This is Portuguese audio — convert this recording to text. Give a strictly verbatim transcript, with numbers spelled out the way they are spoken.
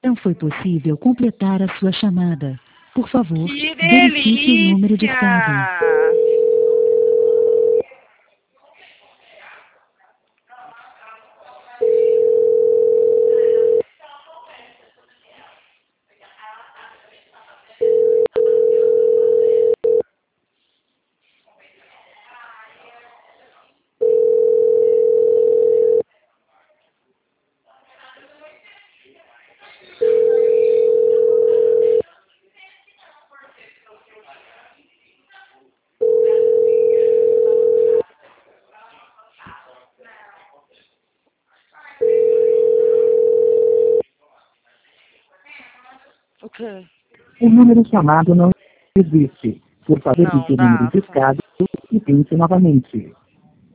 Não foi possível completar a sua chamada. Por favor, Que verifique o número de delícia! estado. O quê? O número chamado não existe. Por favor, Não digite o número dá. discado e tente novamente.